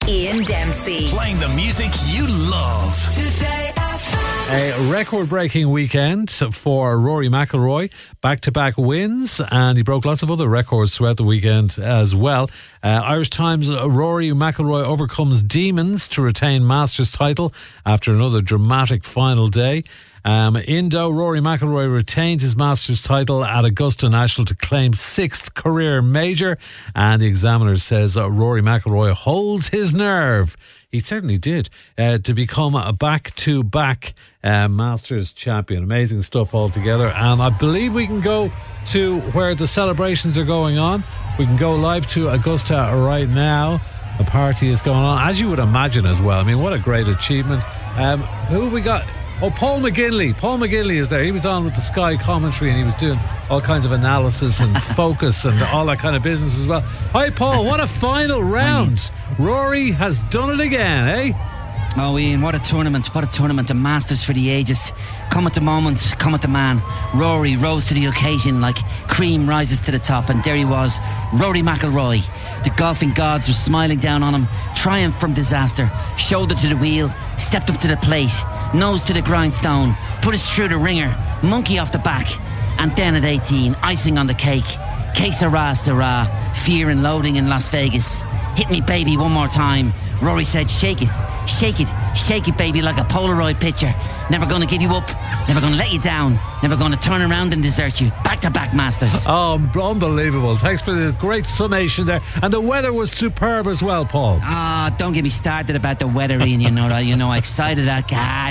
Ian Dempsey. Playing the music you love. Today A record-breaking weekend for Rory McIlroy. Back-to-back wins, and he broke lots of other records throughout the weekend as well. Irish Times, Rory McIlroy overcomes demons to retain Masters title after another dramatic final day. Indo, Rory McIlroy retained his Masters title at Augusta National to claim 6th career major, and the Examiner says Rory McIlroy holds his nerve. He certainly did, to become a back-to-back Masters champion. Amazing stuff altogether. And I believe we can go to where the celebrations are going on. We can go live to Augusta right now. The party is going on, as you would imagine as well. I mean, what a great achievement. Who have we got? Oh, Paul McGinley. Paul McGinley is there. He was on with the Sky commentary and he was doing all kinds of analysis and focus and all that kind of business as well. Hi, Paul. What a final round. Rory has done it again, eh? Oh, Ian, what a tournament. What a tournament. A Masters for the ages. Come at the moment, come at the man. Rory rose to the occasion like cream rises to the top, and there he was, Rory McIlroy. The golfing gods were smiling down on him. Triumph from disaster. Shoulder to the wheel, stepped up to the plate, nose to the grindstone, put us through the ringer, monkey off the back. And then at 18, icing on the cake. Que sera, sera. Fear and loathing in Las Vegas. Hit me, baby, one more time. Rory said, shake it. Shake it, shake it, baby, like a Polaroid picture. Never going to give you up, never going to let you down, never going to turn around and desert you. Back-to-back Masters. Oh, unbelievable. Thanks for the great summation there. And the weather was superb as well, Paul. Don't get me started about the weather, Ian. You know how excited I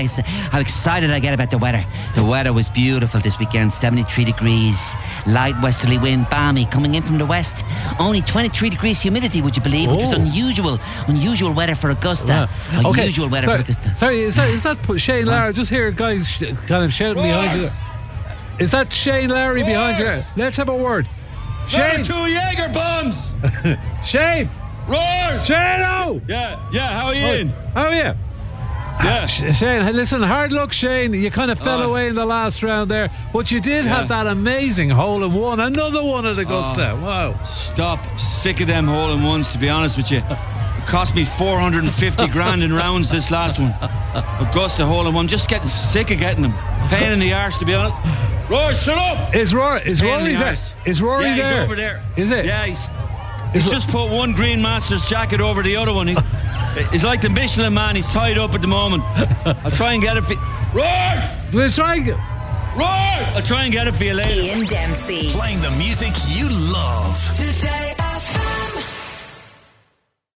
get about the weather. The weather was beautiful this weekend. 73 degrees, light westerly wind, balmy, coming in from the west. Only 23 degrees humidity, would you believe? Which was unusual weather for Augusta. Unusual weather for Augusta. Sorry, is that Shane Lowry? Just hear guys kind of shouting behind you. Is that Shane Lowry behind you? Let's have a word. Shane. 2 Jaeger bombs. Shane. Roar. Shane. Oh. Yeah. How are you? Ian? How are you? Yeah. Shane, listen, hard luck, Shane. You kind of fell away in the last round there, but you did have that amazing hole-in-one. Another one at Augusta. Wow. Stop. Sick of them hole-in-ones, to be honest with you. Cost me 450 grand in rounds this last one. Augusta hole-in-one. Just getting sick of getting them. Pain in the arse, to be honest. Rory, shut up! Is Rory there? Is Rory there? Yeah, he's over there. Is it? Yeah, he's just put one green Masters jacket over the other one. He's like the Michelin man. He's tied up at the moment. I'll try and get it for you. Rory! We'll try and get... Rory! I'll try and get it for you later. Ian Dempsey. Playing the music you love. Today